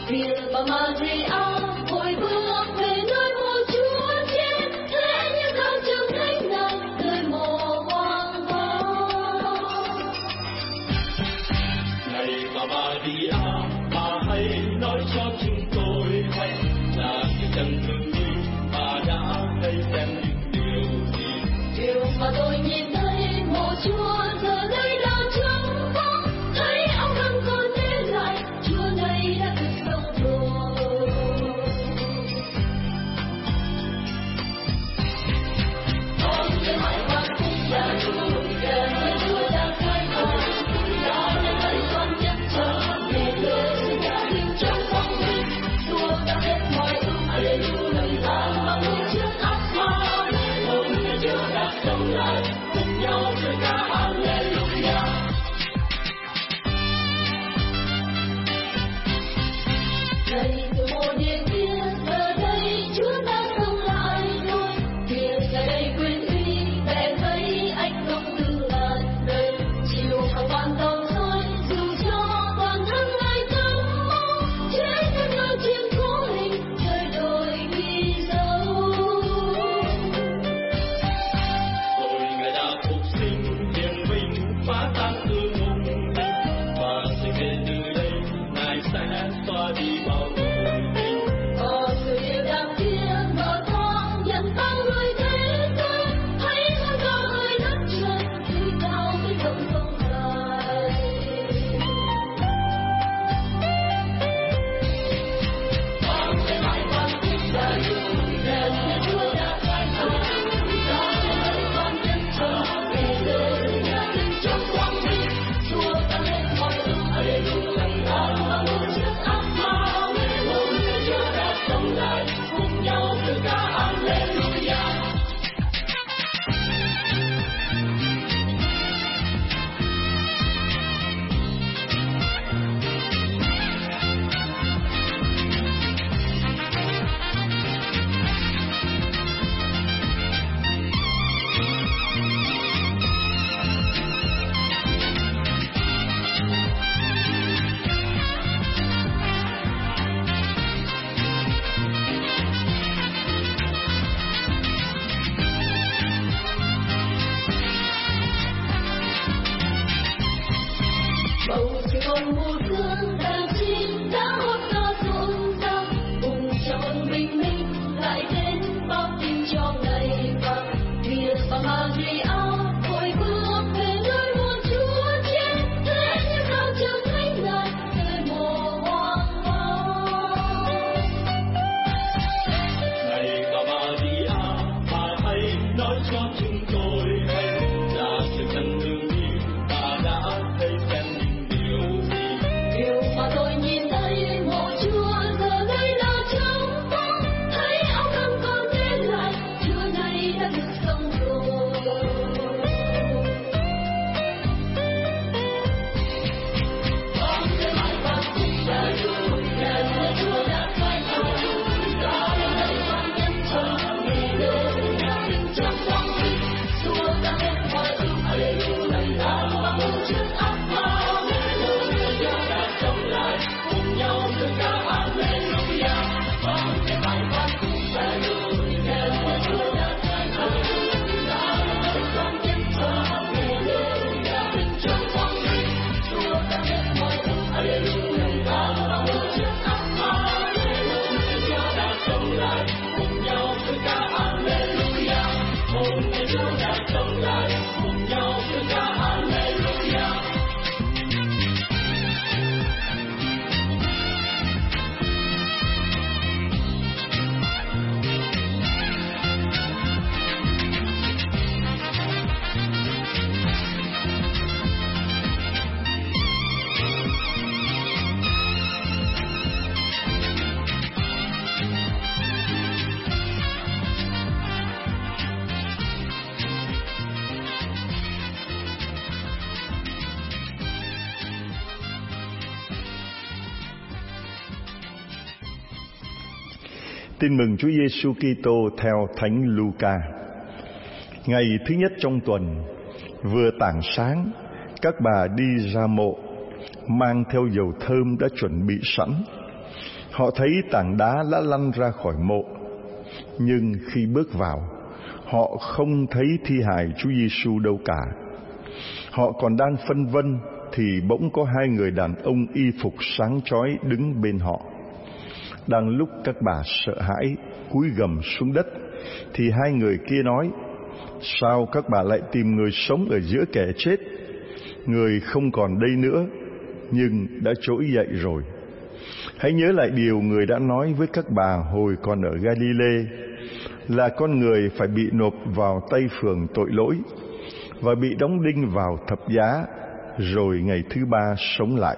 Tin mừng Chúa Giêsu Kitô theo Thánh Luca. Ngày thứ nhất trong tuần, vừa tảng sáng, các bà đi ra mộ, mang theo dầu thơm đã chuẩn bị sẵn. Họ thấy tảng đá đã lăn ra khỏi mộ, nhưng khi bước vào, họ không thấy thi hài Chúa Giêsu đâu cả. Họ còn đang phân vân thì bỗng có hai người đàn ông y phục sáng chói đứng bên họ. Đang lúc các bà sợ hãi cúi gằm xuống đất, thì hai người kia nói: sao các bà lại tìm người sống ở giữa kẻ chết? Người không còn đây nữa, nhưng đã trỗi dậy rồi. Hãy nhớ lại điều người đã nói với các bà hồi còn ở Galilee, là con người phải bị nộp vào tay phường tội lỗi và bị đóng đinh vào thập giá, rồi ngày thứ ba sống lại.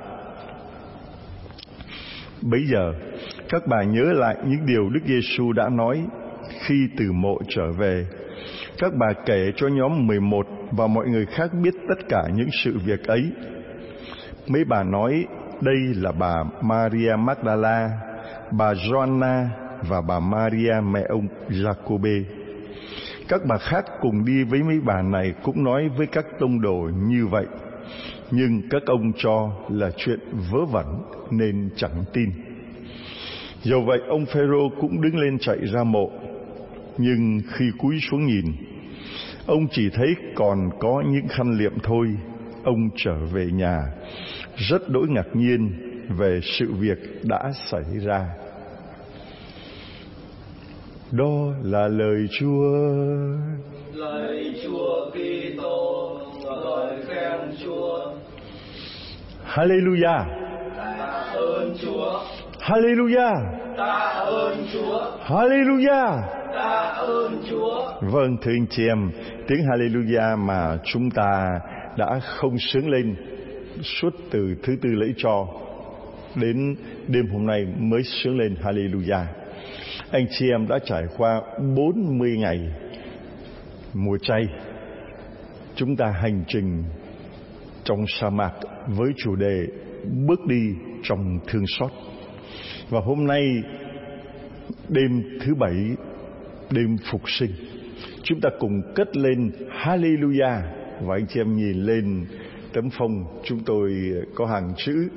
Bấy giờ các bà nhớ lại những điều Đức Giêsu đã nói khi từ mộ trở về. Các bà kể cho nhóm 11 và mọi người khác biết tất cả những sự việc ấy. Mấy bà nói đây là bà Maria Magdala, bà Gioanna và bà Maria mẹ ông Giacôbê. Các bà khác cùng đi với mấy bà này cũng nói với các tông đồ như vậy, nhưng các ông cho là chuyện vớ vẩn nên chẳng tin. Dầu vậy, ông Phêrô cũng đứng lên chạy ra mộ, nhưng khi cúi xuống nhìn, ông chỉ thấy còn có những khăn liệm thôi. Ông trở về nhà rất đỗi ngạc nhiên về sự việc đã xảy ra. Đó là lời Chúa. Lạy Chúa Kitô, lời khen Chúa. Hallelujah. Tạ ơn Chúa. Hallelujah. Tạ ơn Chúa. Hallelujah. Tạ ơn Chúa. Vâng, thưa anh chị em, tiếng Hallelujah mà chúng ta đã không sướng lên suốt từ thứ tư lễ cho đến đêm hôm nay mới sướng lên Hallelujah. Anh chị em đã trải qua 40 ngày mùa chay. Chúng ta hành trình trong sa mạc với chủ đề bước đi trong thương xót. Và hôm nay đêm thứ bảy, đêm phục sinh, chúng ta cùng cất lên Hallelujah. Và anh chị em nhìn lên tấm phông, chúng tôi có hàng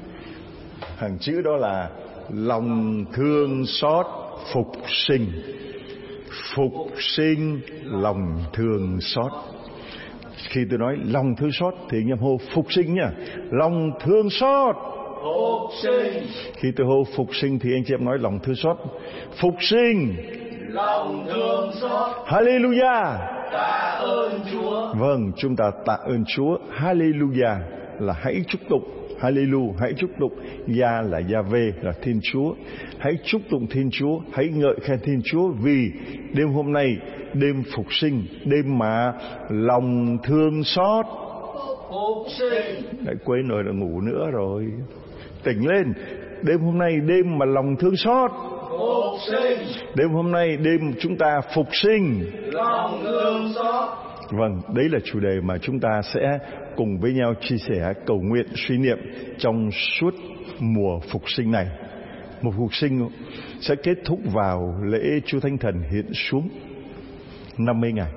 chữ đó là lòng thương xót phục sinh. Phục sinh lòng thương xót. Khi tôi nói lòng thương xót thì anh em hô phục sinh nha. Lòng thương xót Phục sinh. Khi tôi hô phục sinh thì anh chị em nói lòng thương xót phục sinh Lòng thương xót. Hallelujah. Tạ ơn Chúa. Vâng, chúng ta tạ ơn Chúa. Hallelujah là hãy chúc tụng. Hallelujah, hãy chúc tụng. Gia là Gia-vê, là Thiên Chúa. Hãy chúc tụng Thiên Chúa, hãy ngợi khen Thiên Chúa, vì đêm hôm nay, đêm phục sinh, đêm mà lòng thương xót. Phục sinh. Lại quên rồi, là ngủ nữa rồi. Tỉnh lên. Đêm hôm nay, đêm mà lòng thương xót. Phục sinh. Đêm hôm nay, đêm chúng ta phục sinh. Lòng thương xót. Vâng, đấy là chủ đề mà chúng ta sẽ cùng với nhau chia sẻ, cầu nguyện, suy niệm trong suốt mùa phục sinh này. Mùa phục sinh sẽ kết thúc vào lễ Chúa Thánh Thần hiện xuống 50 ngày.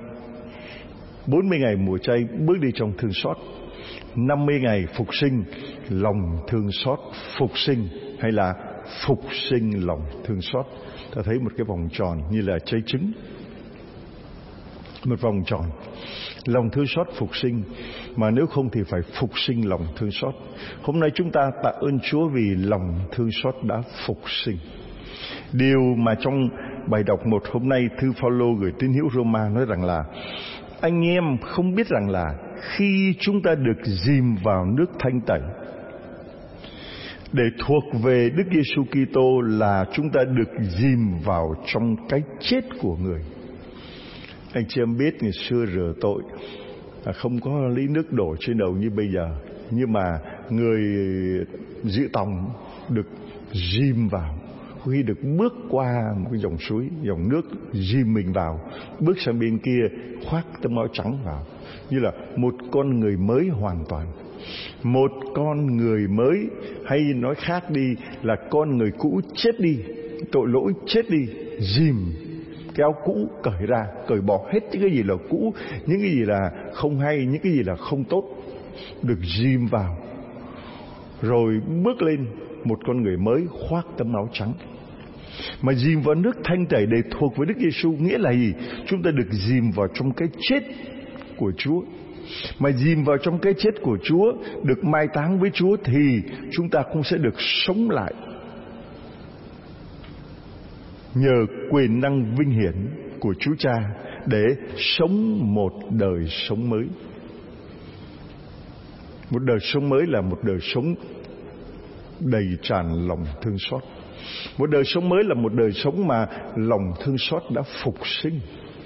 40 ngày mùa chay bước đi trong thương xót. 50 ngày phục sinh lòng thương xót phục sinh, hay là phục sinh lòng thương xót. Ta thấy một cái vòng tròn như là trái trứng, một vòng tròn lòng thương xót phục sinh, mà nếu không thì phải phục sinh lòng thương xót. Hôm nay chúng ta tạ ơn Chúa vì lòng thương xót đã phục sinh. Điều mà trong bài đọc một hôm nay, thư Phaolô gửi tín hữu Roma nói rằng là anh em không biết rằng là khi chúng ta được dìm vào nước thanh tẩy để thuộc về Đức Giêsu Kitô, là chúng ta được dìm vào trong cái chết của người. Anh chị em biết ngày xưa rửa tội không có lấy nước đổ trên đầu như bây giờ, nhưng mà người giữ tòng được dìm vào, khi được bước qua một cái dòng suối, dòng nước dìm mình vào, bước sang bên kia khoác tấm áo trắng vào, như là một con người mới hoàn toàn. Một con người mới, hay nói khác đi là con người cũ chết đi, tội lỗi chết đi, dìm cái áo cũ cởi ra, cởi bỏ hết những cái gì là cũ, những cái gì là không hay, những cái gì là không tốt, được dìm vào, rồi bước lên một con người mới khoác tấm áo trắng. Mà dìm vào nước thanh tẩy để thuộc với Đức Giêsu nghĩa là gì? Chúng ta được dìm vào trong cái chết của Chúa. Mà dìm vào trong cái chết của Chúa, được mai táng với Chúa, thì chúng ta cũng sẽ được sống lại nhờ quyền năng vinh hiển của Chúa Cha để sống một đời sống mới. Một đời sống mới là một đời sống đầy tràn lòng thương xót. Một đời sống mới là một đời sống mà lòng thương xót đã phục sinh.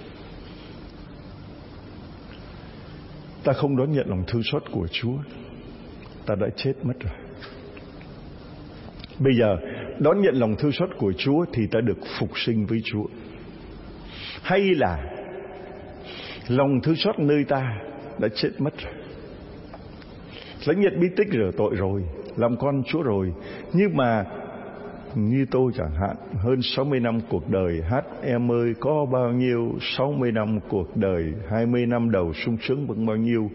Ta không đón nhận lòng thương xót của Chúa, ta đã chết mất rồi. Bây giờ đón nhận lòng thương xót của Chúa thì ta được phục sinh với Chúa. Hay là lòng thương xót nơi ta đã chết mất rồi, lãnh nhận bí tích rửa tội rồi, làm con Chúa rồi. Nhưng mà như tôi chẳng hạn, hơn 60 năm cuộc đời, hát em ơi có bao nhiêu 60 năm cuộc đời, 20 năm đầu sung sướng bằng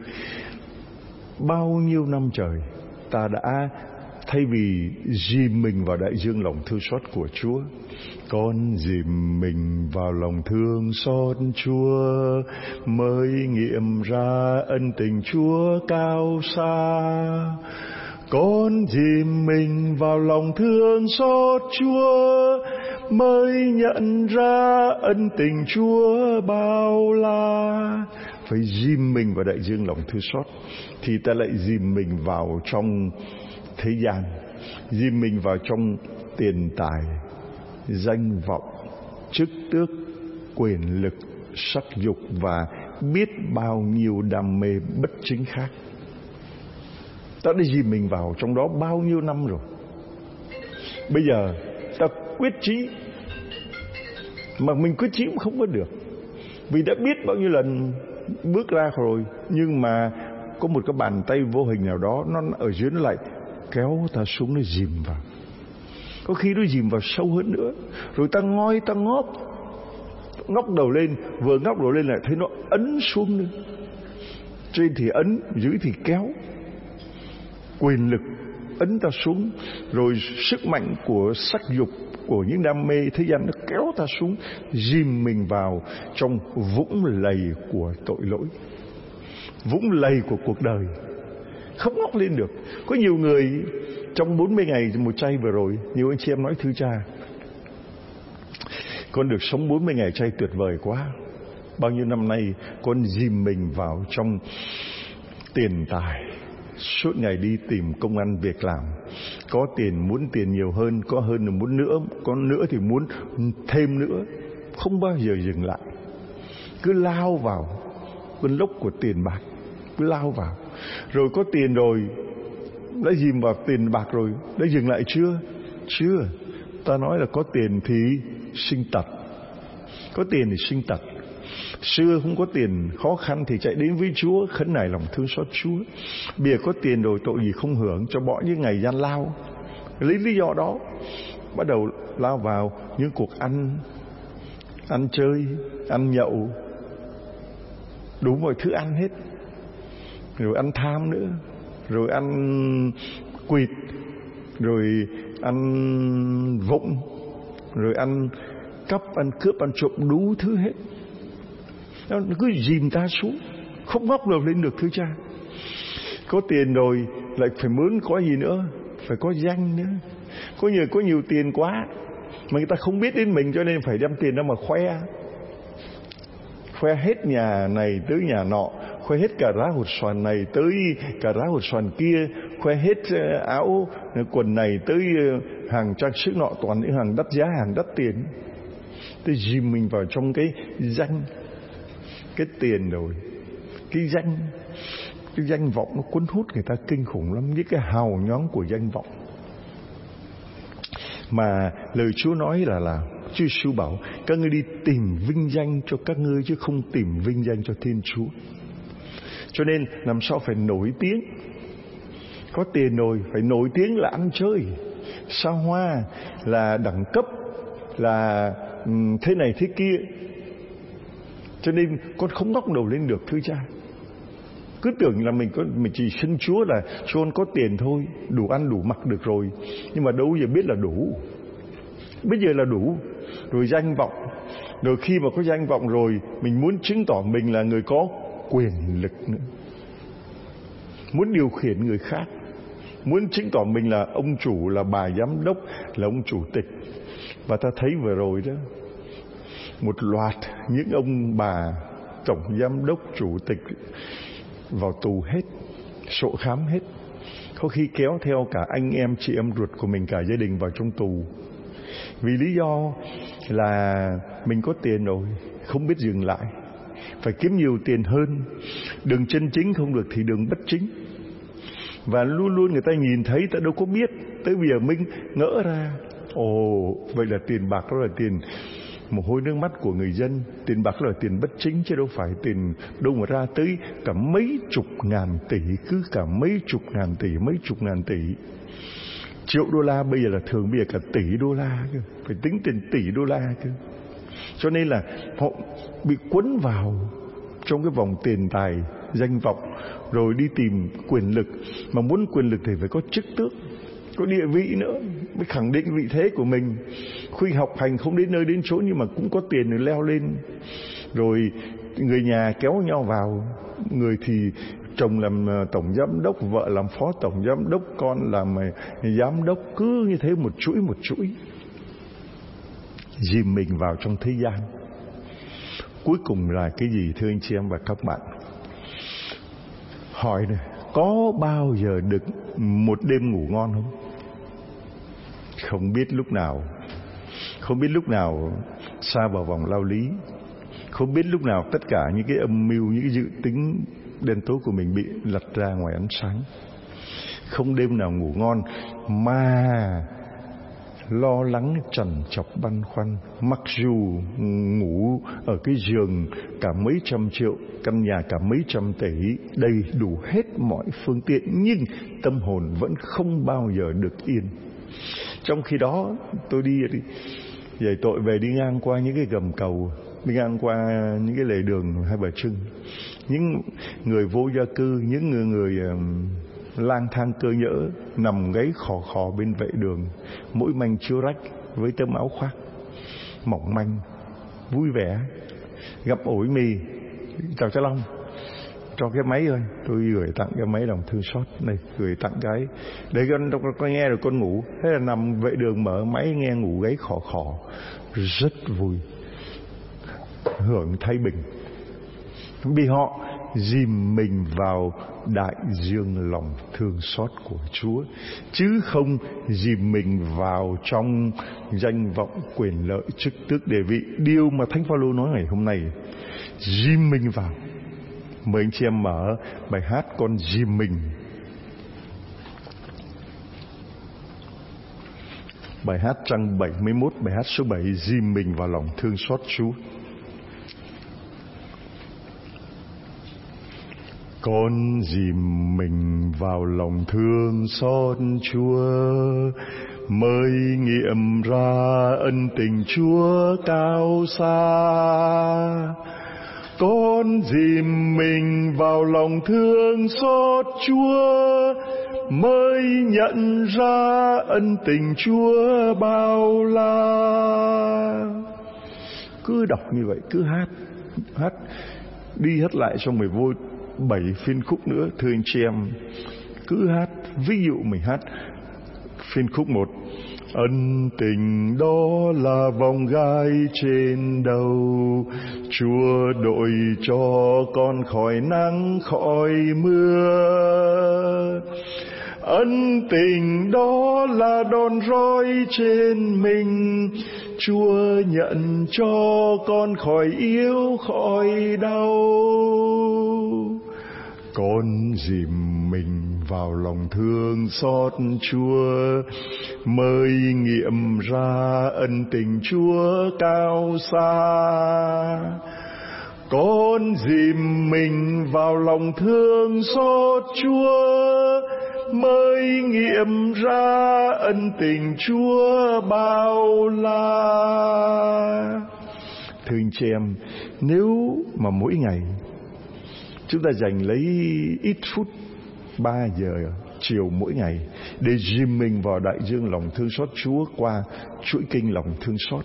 bao nhiêu năm trời, ta đã thay vì dìm mình vào đại dương lòng thương xót của Chúa, con dìm mình vào lòng thương xót Chúa, mới nghiệm ra ân tình Chúa cao xa. Con dìm mình vào lòng thương xót Chúa, mới nhận ra ân tình Chúa bao la. Phải dìm mình vào đại dương lòng thương xót thì ta lại dìm mình vào trong thế gian, dìm mình vào trong tiền tài, danh vọng, chức tước, quyền lực, sắc dục và biết bao nhiêu đam mê bất chính khác. Ta đã dìm mình vào trong đó bao nhiêu năm rồi. Bây giờ ta quyết chí, mà mình quyết chí cũng không có được, vì đã biết bao nhiêu lần bước ra rồi, nhưng mà có một cái bàn tay vô hình nào đó nó ở dưới, nó lại kéo ta xuống, nó dìm vào. Có khi nó dìm vào sâu hơn nữa, rồi ta ngoi ta ngóc đầu lên, vừa ngóc đầu lên lại thấy nó ấn xuống nữa. Trên thì ấn, dưới thì kéo. Quyền lực ấn ta xuống, rồi sức mạnh của sắc dục, của những đam mê thế gian nó kéo ta xuống, dìm mình vào trong vũng lầy của tội lỗi, vũng lầy của cuộc đời, không ngóc lên được. Có nhiều người trong 40 ngày một chay vừa rồi, nhiều anh chị em nói thưa cha, con được sống 40 ngày chay tuyệt vời quá. Bao nhiêu năm nay con dìm mình vào trong tiền tài, suốt ngày đi tìm công ăn việc làm, có tiền muốn tiền nhiều hơn, có hơn là muốn nữa, có nữa thì muốn thêm nữa, không bao giờ dừng lại, cứ lao vào cơn lốc của tiền bạc, cứ lao vào. Rồi có tiền rồi, đã dìm vào tiền bạc rồi, đã dừng lại chưa? Chưa. Ta nói là có tiền thì sinh tật, có tiền thì sinh tật. Xưa không có tiền, khó khăn thì chạy đến với Chúa, khấn nài lòng thương xót Chúa. Bây giờ có tiền rồi, tội gì không hưởng cho bỏ những ngày gian lao. Lấy lý do đó bắt đầu lao vào những cuộc ăn chơi, ăn nhậu, đủ mọi thứ ăn hết. Rồi ăn tham nữa, rồi ăn quỵt, rồi ăn vụng, rồi ăn cắp, ăn cướp, ăn trộm, đủ thứ hết. Nó cứ dìm ta xuống, không ngóc đầu lên được thưa cha. Có tiền rồi lại phải muốn có gì nữa, phải có danh nữa. Có nhiều tiền quá mà người ta không biết đến mình, cho nên phải đem tiền ra mà khoe hết nhà này tới nhà nọ, khoe hết cả rá hột xoàn này tới cả rá hột xoàn kia, khoe hết áo quần này tới hàng trang sức nọ, toàn những hàng đắt giá, hàng đắt tiền. Tôi dìm mình vào trong cái danh, cái tiền rồi, cái danh vọng nó cuốn hút người ta kinh khủng lắm, những cái hào nhoáng của danh vọng. Mà lời Chúa nói là Chúa Giêsu bảo các ngươi đi tìm vinh danh cho các ngươi, chứ không tìm vinh danh cho Thiên Chúa. Cho nên làm sao phải nổi tiếng. Có tiền rồi phải nổi tiếng là ăn chơi, xa hoa, là đẳng cấp, là thế này thế kia. Cho nên con không ngóc đầu lên được thưa cha. Cứ tưởng là mình chỉ xưng Chúa là cho con có tiền thôi, đủ ăn đủ mặc được rồi. Nhưng mà đâu giờ biết là đủ. Bây giờ là đủ. Rồi danh vọng. Rồi khi mà có danh vọng rồi, mình muốn chứng tỏ mình là người có quyền lực nữa. Muốn điều khiển người khác. Muốn chứng tỏ mình là ông chủ, là bà giám đốc, là ông chủ tịch. Và ta thấy vừa rồi đó, một loạt những ông bà tổng giám đốc, chủ tịch vào tù hết, sổ khám hết. Có khi kéo theo cả anh em, chị em ruột của mình, cả gia đình vào trong tù. Vì lý do là mình có tiền rồi, không biết dừng lại, phải kiếm nhiều tiền hơn. Đường chân chính không được thì đường bất chính. Và luôn luôn người ta nhìn thấy, ta đâu có biết. Tới bây giờ mình ngỡ ra, vậy là tiền bạc đó là tiền mồ hôi nước mắt của người dân. Tiền bạc đó là tiền bất chính, chứ đâu phải tiền đâu mà ra tới cả mấy chục ngàn tỷ. Cứ cả mấy chục ngàn tỷ. Triệu đô la bây giờ là thường, bây giờ cả tỷ đô la cơ. Phải tính tiền tỷ đô la cơ. Cho nên là họ bị quấn vào trong cái vòng tiền tài, danh vọng, rồi đi tìm quyền lực. Mà muốn quyền lực thì phải có chức tước, có địa vị nữa, mới khẳng định vị thế của mình. Khuy học hành không đến nơi đến chốn, nhưng mà cũng có tiền để leo lên. Rồi người nhà kéo nhau vào. Người thì chồng làm tổng giám đốc, vợ làm phó tổng giám đốc, con làm giám đốc. Cứ như thế một chuỗi dìm mình vào trong thế gian. Cuối cùng là cái gì thưa anh chị em và các bạn? Hỏi này, có bao giờ được một đêm ngủ ngon không? Không biết lúc nào sa vào vòng lao lý. Không biết lúc nào tất cả những cái âm mưu, những cái dự tính đen tối của mình bị lật ra ngoài ánh sáng. Không đêm nào ngủ ngon mà lo lắng, trằn trọc, băn khoăn. Mặc dù ngủ ở cái giường cả mấy trăm triệu, căn nhà cả mấy trăm tỷ, đầy đủ hết mọi phương tiện, nhưng tâm hồn vẫn không bao giờ được yên. Trong khi đó tôi đi dạy tội về, đi ngang qua những cái gầm cầu, đi ngang qua những cái lề đường Hai Bà Trưng, những người vô gia cư, những người lang thang cơ nhỡ nằm gáy khò khò bên vệ đường, mỗi manh chiếu rách với tấm áo khoác mỏng manh, vui vẻ, gặm ổi mì. Chào Cha Long, cho cái máy ơi, tôi gửi tặng cái máy lòng thương xót này, gửi tặng cái để con nghe rồi con ngủ. Thế là nằm vệ đường mở máy nghe ngủ gáy khò khò, rất vui, hưởng thái bình. Vì họ dìm mình vào đại dương lòng thương xót của Chúa, chứ không dìm mình vào trong danh vọng, quyền lợi, chức tước, địa vị. Điều mà Thánh Phaolô nói ngày hôm nay, dìm mình vào. Mời anh chị em mở bài hát Con Dìm Mình. Bài hát trang 71, bài hát số 7, dìm mình vào lòng thương xót Chúa. Con dìm mình vào lòng thương xót Chúa, mới nghiệm ra ân tình Chúa cao xa. Con dìm mình vào lòng thương xót Chúa, mới nhận ra ân tình Chúa bao la. Cứ đọc như vậy, cứ hát đi hát lại xong rồi vô 7 phiên khúc nữa thưa anh chị em. Cứ hát, ví dụ mình hát phiên khúc 1: ân tình đó là vòng gai trên đầu, Chúa đội cho con khỏi nắng khỏi mưa. Ân tình đó là đòn roi trên mình, Chúa nhận cho con khỏi yếu khỏi đau. Con dìm mình vào lòng thương xót Chúa, mới nghiệm ra ân tình Chúa cao xa. Con dìm mình vào lòng thương xót Chúa, mới nghiệm ra ân tình Chúa bao la. Thưa anh chị em, nếu mà mỗi ngày chúng ta dành lấy ít phút, 3 giờ chiều mỗi ngày để dìm mình vào đại dương lòng thương xót Chúa qua chuỗi kinh lòng thương xót.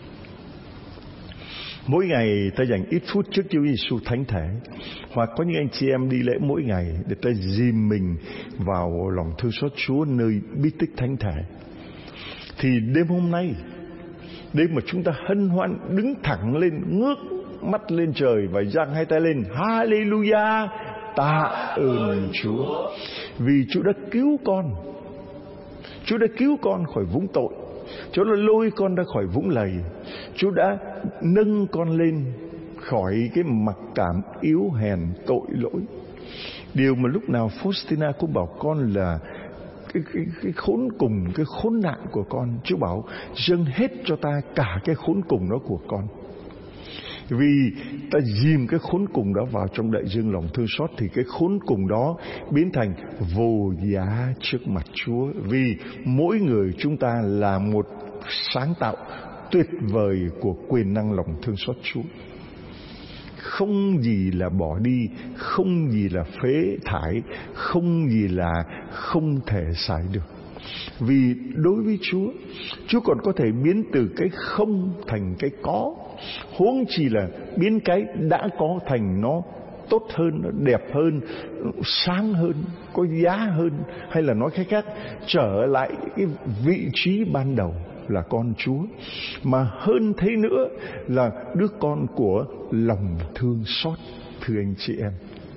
Mỗi ngày ta dành ít phút trước Chúa Giêsu thánh thể, hoặc có những anh chị em đi lễ mỗi ngày để ta dìm mình vào lòng thương xót Chúa nơi bí tích thánh thể. Thì đêm hôm nay, đêm mà chúng ta hân hoan đứng thẳng lên, ngước mắt lên trời và giang hai tay lên, Hallelujah, tạ ơn Chúa, vì Chúa đã cứu con. Chúa đã cứu con khỏi vũng tội. Chúa đã lôi con ra khỏi vũng lầy. Chúa đã nâng con lên khỏi cái mặc cảm yếu hèn tội lỗi. Điều mà lúc nào Faustina cũng bảo con là cái khốn cùng, cái khốn nạn của con. Chúa bảo dâng hết cho ta cả cái khốn cùng đó của con. Vì ta dìm cái khốn cùng đó vào trong đại dương lòng thương xót, thì cái khốn cùng đó biến thành vô giá trước mặt Chúa. Vì mỗi người chúng ta là một sáng tạo tuyệt vời của quyền năng lòng thương xót Chúa. Không gì là bỏ đi, không gì là phế thải, không gì là không thể xài được. Vì đối với Chúa còn có thể biến từ cái không thành cái có, huống chi là biến cái đã có thành nó tốt hơn, nó đẹp hơn, sáng hơn, có giá hơn. Hay là nói cách khác, trở lại cái vị trí ban đầu là con Chúa, mà hơn thế nữa là đứa con của lòng thương xót. Thưa anh chị em,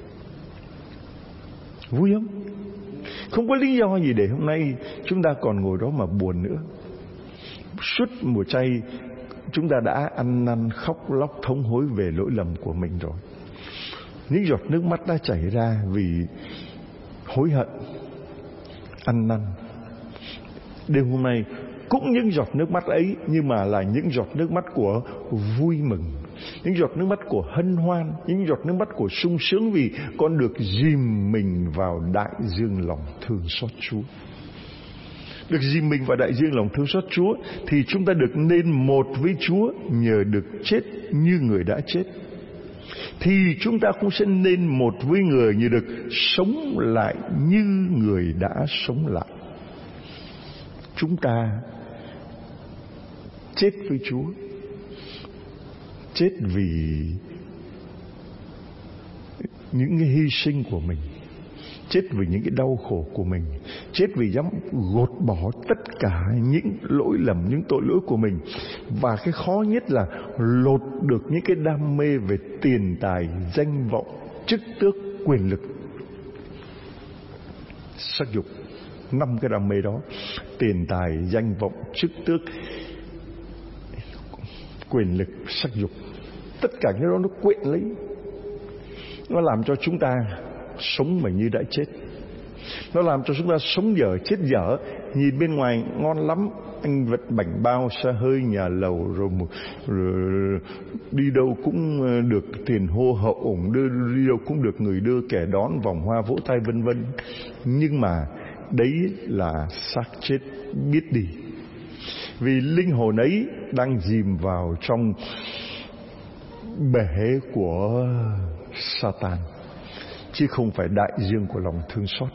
vui không? Không có lý do gì để hôm nay chúng ta còn ngồi đó mà buồn nữa. Suốt mùa chay chúng ta đã ăn năn khóc lóc thống hối về lỗi lầm của mình rồi. Những giọt nước mắt đã chảy ra vì hối hận, ăn năn. Đêm hôm nay cũng những giọt nước mắt ấy, nhưng mà là những giọt nước mắt của vui mừng, những giọt nước mắt của hân hoan, những giọt nước mắt của sung sướng vì con được dìm mình vào đại dương lòng thương xót Chúa. Được dìm mình vào đại dương lòng thương xót Chúa thì chúng ta được nên một với Chúa nhờ được chết như người đã chết. Thì chúng ta cũng sẽ nên một với người như được sống lại như người đã sống lại. Chúng ta chết với Chúa, chết vì những cái hy sinh của mình, chết vì những cái đau khổ của mình, chết vì dám gột bỏ tất cả những lỗi lầm, những tội lỗi của mình. Và cái khó nhất là lột được những cái đam mê về tiền tài, danh vọng, chức tước, quyền lực, sắc dục. 5 cái đam mê đó: tiền tài, danh vọng, chức tước, quyền lực, sắc dục. Tất cả cái đó nó quyện lấy, nó làm cho chúng ta sống mà như đã chết. Nó làm cho chúng ta sống dở chết dở. Nhìn bên ngoài ngon lắm, anh vật bảnh bao, xe hơi, nhà lầu, rồi đi đâu cũng được tiền hô hậu ủng, đi đâu cũng được người đưa kẻ đón, vòng hoa vỗ tay vân vân. Nhưng mà đấy là xác chết biết đi. Vì linh hồn ấy đang dìm vào trong bể của Satan, chứ không phải đại dương của lòng thương xót.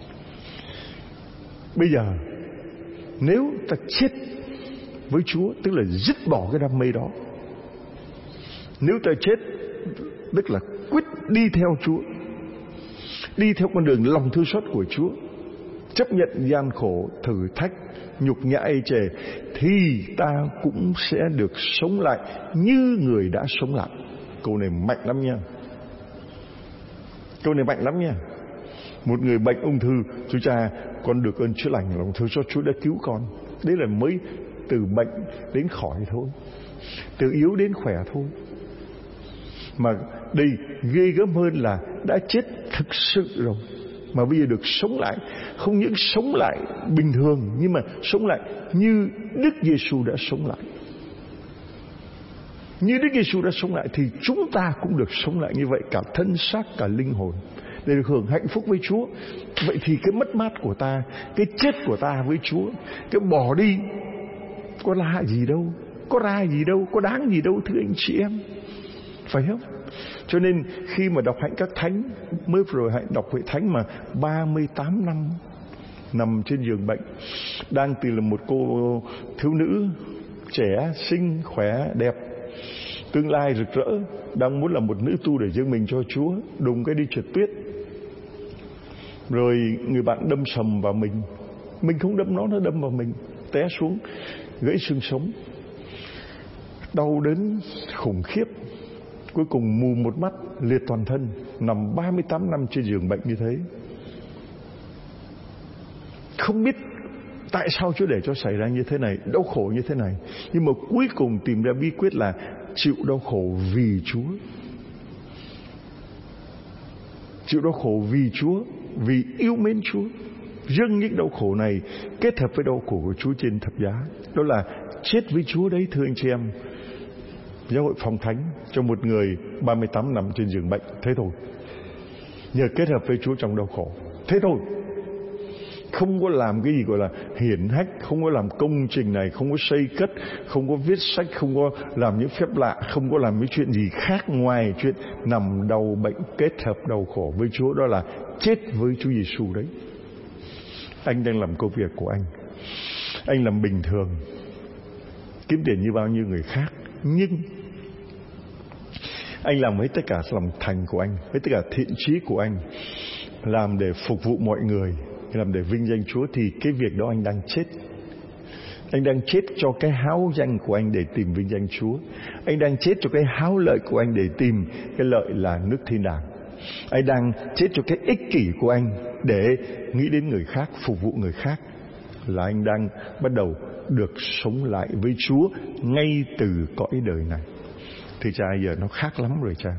Bây giờ nếu ta chết với Chúa, tức là dứt bỏ cái đam mê đó. Nếu ta chết, tức là quyết đi theo Chúa, đi theo con đường lòng thương xót của Chúa, chấp nhận gian khổ, thử thách, nhục nhã ê chề, thì ta cũng sẽ được sống lại như người đã sống lại. Câu này mạnh lắm nha. Câu này mạnh lắm nha. Một người bệnh ung thư, chú cha, con được ơn chữa lành, lòng thương xót Chúa đã cứu con. Đấy là mới từ bệnh đến khỏi thôi, từ yếu đến khỏe thôi. Mà đây ghê gớm hơn là đã chết thực sự rồi, mà bây giờ được sống lại. Không những sống lại bình thường, nhưng mà sống lại như Đức Giêsu đã sống lại. Như Đức Giêsu đã sống lại thì chúng ta cũng được sống lại như vậy, cả thân xác, cả linh hồn, để được hưởng hạnh phúc với Chúa. Vậy thì cái mất mát của ta, cái chết của ta với Chúa, cái bỏ đi, có là gì đâu, có ra gì đâu, có đáng gì đâu, thưa anh chị em, phải không? Cho nên khi mà đọc hạnh các thánh, mới rồi hạnh đọc hội thánh mà 38 năm nằm trên giường bệnh, đang từ là một cô thiếu nữ trẻ, xinh, khỏe, đẹp, tương lai rực rỡ, đang muốn là một nữ tu để dâng mình cho Chúa, đùng cái đi trượt tuyết. Rồi người bạn đâm sầm vào mình không đâm nó đâm vào mình, té xuống, gãy xương sống, đau đớn khủng khiếp, cuối cùng mù một mắt, liệt toàn thân, nằm 38 năm trên giường bệnh như thế. Không biết tại sao Chúa để cho xảy ra như thế này, đau khổ như thế này, nhưng mà cuối cùng tìm ra bí quyết là chịu đau khổ vì Chúa. Chịu đau khổ vì Chúa, vì yêu mến Chúa. Dâng những đau khổ này kết hợp với đau khổ của Chúa trên thập giá, đó là chết với Chúa đấy, thưa anh chị em. Giáo hội Phong Thánh cho một người 38 năm trên giường bệnh, thế thôi. Nhờ kết hợp với Chúa trong đau khổ, thế thôi. Không có làm cái gì gọi là hiển hách, không có làm công trình này, không có xây cất, không có viết sách, không có làm những phép lạ, không có làm những chuyện gì khác ngoài chuyện nằm đau bệnh kết hợp đau khổ với Chúa, đó là chết với Chúa Giêsu đấy. Anh đang làm công việc của anh làm bình thường, kiếm tiền như bao nhiêu người khác, nhưng anh làm với tất cả lòng thành của anh, với tất cả thiện chí của anh, làm để phục vụ mọi người, làm để vinh danh Chúa, thì cái việc đó anh đang chết. Anh đang chết cho cái háo danh của anh để tìm vinh danh Chúa. Anh đang chết cho cái háo lợi của anh để tìm cái lợi là nước thiên đàng. Anh đang chết cho cái ích kỷ của anh để nghĩ đến người khác, phục vụ người khác. Là anh đang bắt đầu được sống lại với Chúa ngay từ cõi đời này. Thì cha, giờ nó khác lắm rồi cha.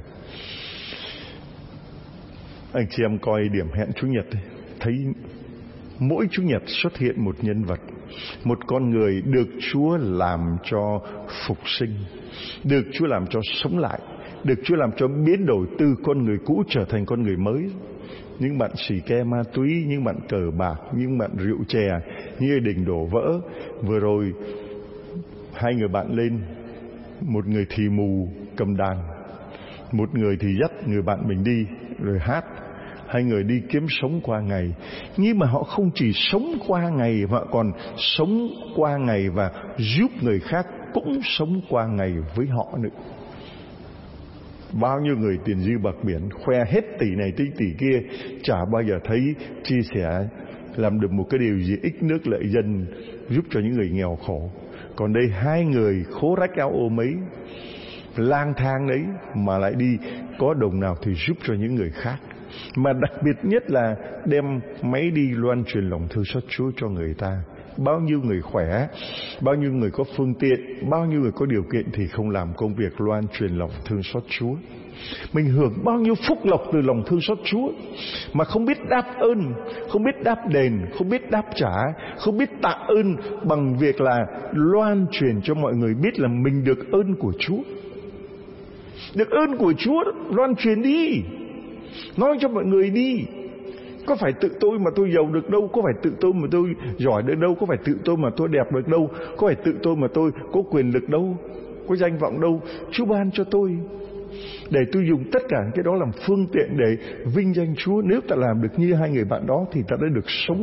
Anh chị em coi điểm hẹn Chủ nhật, thấy mỗi Chủ nhật xuất hiện một nhân vật, một con người được Chúa làm cho phục sinh, được Chúa làm cho sống lại, được Chúa làm cho biến đổi từ con người cũ trở thành con người mới. Những bạn xì ke ma túy, những bạn cờ bạc, những bạn rượu chè, những gia đình đổ vỡ. Vừa rồi 2 người bạn lên, một người thì mù cầm đàn, một người thì dắt người bạn mình đi rồi hát. 2 người đi kiếm sống qua ngày. Nhưng mà họ không chỉ sống qua ngày, mà còn sống qua ngày và giúp người khác cũng sống qua ngày với họ nữa. Bao nhiêu người tiền dư bạc biển, khoe hết tỷ này tỷ kia, chả bao giờ thấy chia sẻ làm được một cái điều gì ích nước lợi dân, giúp cho những người nghèo khổ. Còn đây 2 người khố rách áo ôm ấy, lang thang đấy, mà lại đi có đồng nào thì giúp cho những người khác. Mà đặc biệt nhất là đem máy đi loan truyền lòng thương xót Chúa cho người ta. Bao nhiêu người khỏe, bao nhiêu người có phương tiện, bao nhiêu người có điều kiện thì không làm công việc loan truyền lòng thương xót Chúa. Mình hưởng bao nhiêu phúc lộc từ lòng thương xót Chúa mà không biết đáp ơn, không biết đáp đền, không biết đáp trả, không biết tạ ơn bằng việc là loan truyền cho mọi người biết là mình được ơn của Chúa. Được ơn của Chúa, loan truyền đi, nói cho mọi người đi. Có phải tự tôi mà tôi giàu được đâu, có phải tự tôi mà tôi giỏi được đâu, có phải tự tôi mà tôi đẹp được đâu, có phải tự tôi mà tôi có quyền lực đâu, có danh vọng đâu. Chúa ban cho tôi để tôi dùng tất cả cái đó làm phương tiện để vinh danh Chúa. Nếu ta làm được như 2 người bạn đó thì ta đã được sống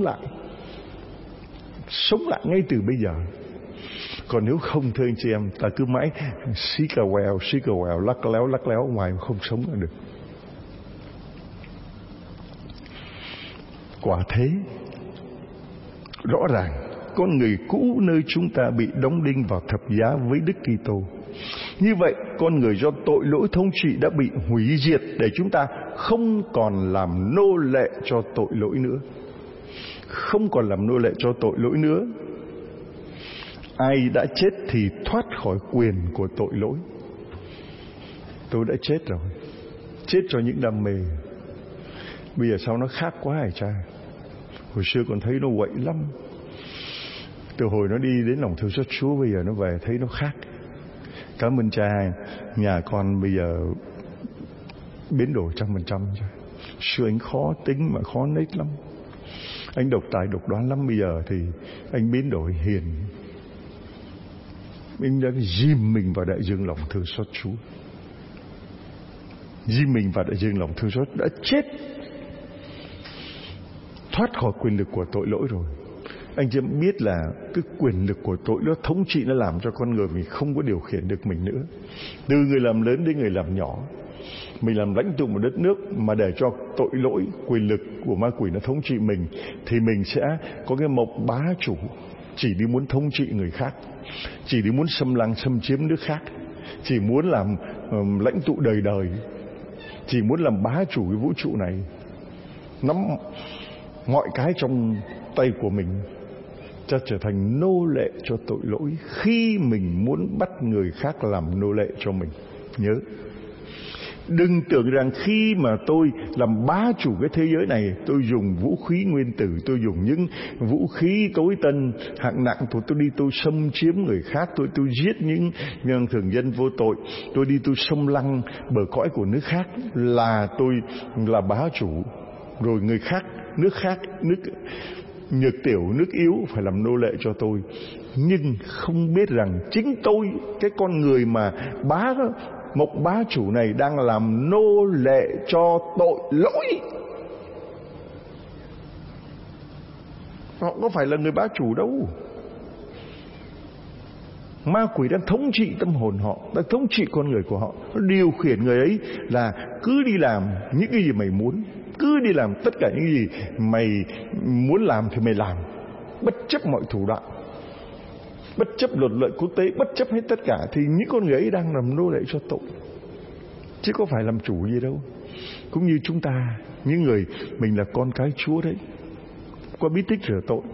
lại ngay từ bây giờ. Còn nếu không, thưa anh chị em, ta cứ mãi xí cà quèo, lắc léo ngoài mà không sống được. Quả thế, rõ ràng con người cũ nơi chúng ta bị đóng đinh vào thập giá với Đức Kitô. Như vậy, con người do tội lỗi thống trị đã bị hủy diệt để chúng ta không còn làm nô lệ cho tội lỗi nữa. Không còn làm nô lệ cho tội lỗi nữa. Ai đã chết thì thoát khỏi quyền của tội lỗi. Tôi đã chết rồi, chết cho những đam mê. Bây giờ sao nó khác quá hả cha? Hồi xưa còn thấy nó quậy lắm. Từ hồi nó đi đến lòng thương xót Chúa, bây giờ nó về thấy nó khác. Cảm ơn cha, nhà con bây giờ biến đổi 100%. Xưa anh khó tính mà khó nết lắm, anh độc tài độc đoán lắm. Bây giờ thì anh biến đổi hiền. Anh đã ghim mình vào đại dương lòng thương xót Chúa. Ghim mình vào đại dương lòng thương xót, đã chết thoát khỏi quyền lực của tội lỗi rồi. Anh chị em biết là cái quyền lực của tội nó thống trị, nó làm cho con người mình không có điều khiển được mình nữa. Từ người làm lớn đến người làm nhỏ, mình làm lãnh tụ một đất nước mà để cho tội lỗi, quyền lực của ma quỷ nó thống trị mình, thì mình sẽ có cái mộc bá chủ, chỉ đi muốn thống trị người khác, chỉ đi muốn xâm lăng xâm chiếm nước khác, chỉ muốn làm lãnh tụ đời đời, chỉ muốn làm bá chủ cái vũ trụ này, nắm mọi cái trong tay của mình, cho trở thành nô lệ cho tội lỗi khi mình muốn bắt người khác làm nô lệ cho mình. Nhớ, đừng tưởng rằng khi mà tôi làm bá chủ cái thế giới này, tôi dùng vũ khí nguyên tử, tôi dùng những vũ khí tối tân hạng nặng, tôi đi tôi xâm chiếm người khác, tôi giết những thường dân vô tội, tôi đi tôi xâm lăng bờ cõi của nước khác, là tôi là bá chủ, rồi người khác, nước nhược tiểu, nước yếu phải làm nô lệ cho tôi. Nhưng không biết rằng chính tôi, cái con người mà mộc bá chủ này, đang làm nô lệ cho tội lỗi. Họ có phải là người bá chủ đâu. Ma quỷ đang thống trị tâm hồn họ, đang thống trị con người của họ. Nó điều khiển người ấy là cứ đi làm những cái gì mày muốn, cứ đi làm tất cả những gì mày muốn làm thì mày làm, bất chấp mọi thủ đoạn, bất chấp luật lệ quốc tế, bất chấp hết tất cả. Thì những con người ấy đang làm nô lệ cho tội, chứ có phải làm chủ gì đâu. Cũng như chúng ta, những người mình là con cái Chúa đấy, qua bí tích rửa tội,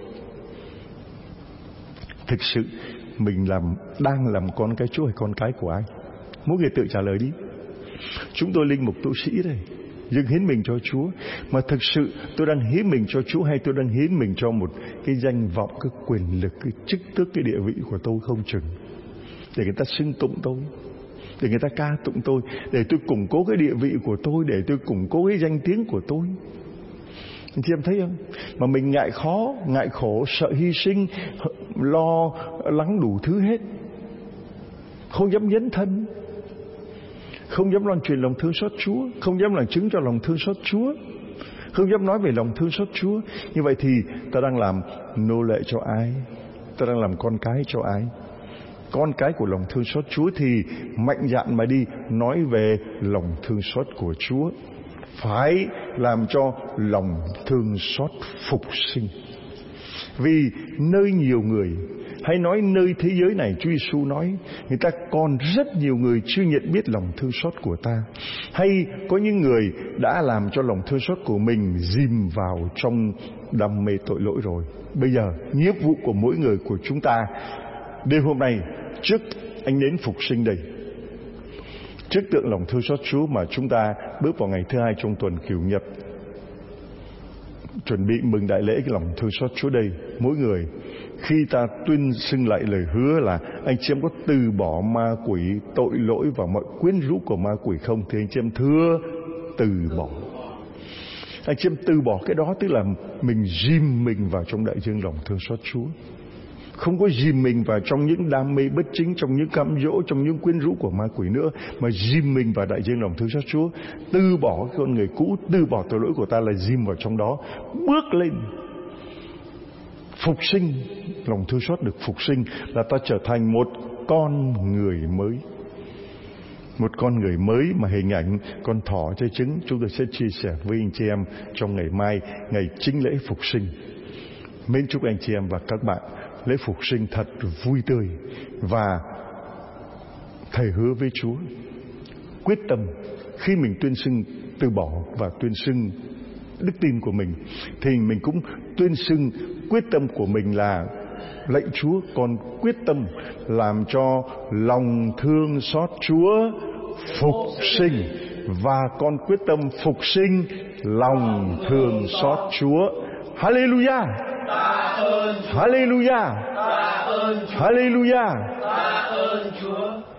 thực sự mình đang làm con cái Chúa hay con cái của ai? Mỗi người tự trả lời đi. Chúng tôi linh mục tu sĩ đây, dâng hiến mình cho Chúa, mà thực sự tôi đang hiến mình cho Chúa, hay tôi đang hiến mình cho một cái danh vọng, cái quyền lực, cái chức tước, cái địa vị của tôi không chừng, để người ta xưng tụng tôi, để người ta ca tụng tôi, để tôi củng cố cái địa vị của tôi, để tôi củng cố cái danh tiếng của tôi. Anh chị em thấy không? Mà mình ngại khó, ngại khổ, sợ hy sinh, lo lắng đủ thứ hết, không dám dấn thân, không dám loan truyền lòng thương xót Chúa, không dám làm chứng cho lòng thương xót Chúa, không dám nói về lòng thương xót Chúa. Như vậy thì ta đang làm nô lệ cho ai? Ta đang làm con cái cho ai? Con cái của lòng thương xót Chúa thì mạnh dạn mà đi nói về lòng thương xót của Chúa, phải làm cho lòng thương xót phục sinh. Vì nơi nhiều người, hay nói nơi thế giới này, Chúa Giêsu nói người ta còn rất nhiều người chưa nhận biết lòng thương xót của ta, hay có những người đã làm cho lòng thương xót của mình dìm vào trong đam mê tội lỗi rồi. Bây giờ nhiệm vụ của mỗi người của chúng ta đêm hôm nay, trước anh đến phục sinh đây, trước tượng lòng thương xót Chúa mà chúng ta bước vào ngày thứ hai trong tuần Cửu Nhật, chuẩn bị mừng đại lễ cái lòng thương xót Chúa đây, mỗi người khi ta tuyên xưng lại lời hứa là anh chị em có từ bỏ ma quỷ, tội lỗi và mọi quyến rũ của ma quỷ không, thì anh chị em thưa từ bỏ. Anh chị em từ bỏ cái đó, tức là mình ghim mình vào trong đại dương lòng thương xót Chúa, không có ghim mình vào trong những đam mê bất chính, trong những cám dỗ, trong những quyến rũ của ma quỷ nữa, mà ghim mình vào đại dương lòng thương xót Chúa. Từ bỏ cái con người cũ, từ bỏ tội lỗi của ta là ghim vào trong đó, bước lên phục sinh. Lòng thương xót được phục sinh là ta trở thành một con người mới, một con người mới mà hình ảnh con thỏ chơi trứng. Chúng tôi sẽ chia sẻ với anh chị em trong ngày mai, ngày chính lễ phục sinh. Mến chúc anh chị em và các bạn lễ phục sinh thật vui tươi, và thầy hứa với Chúa quyết tâm khi mình tuyên xưng từ bỏ và tuyên xưng đức tin của mình, thì mình cũng tuyên xưng quyết tâm của mình là lạy Chúa, con quyết tâm làm cho lòng thương xót Chúa phục sinh, và con quyết tâm phục sinh lòng thương xót Chúa. Hallelujah, Hallelujah, Hallelujah. Tạ ơn Chúa.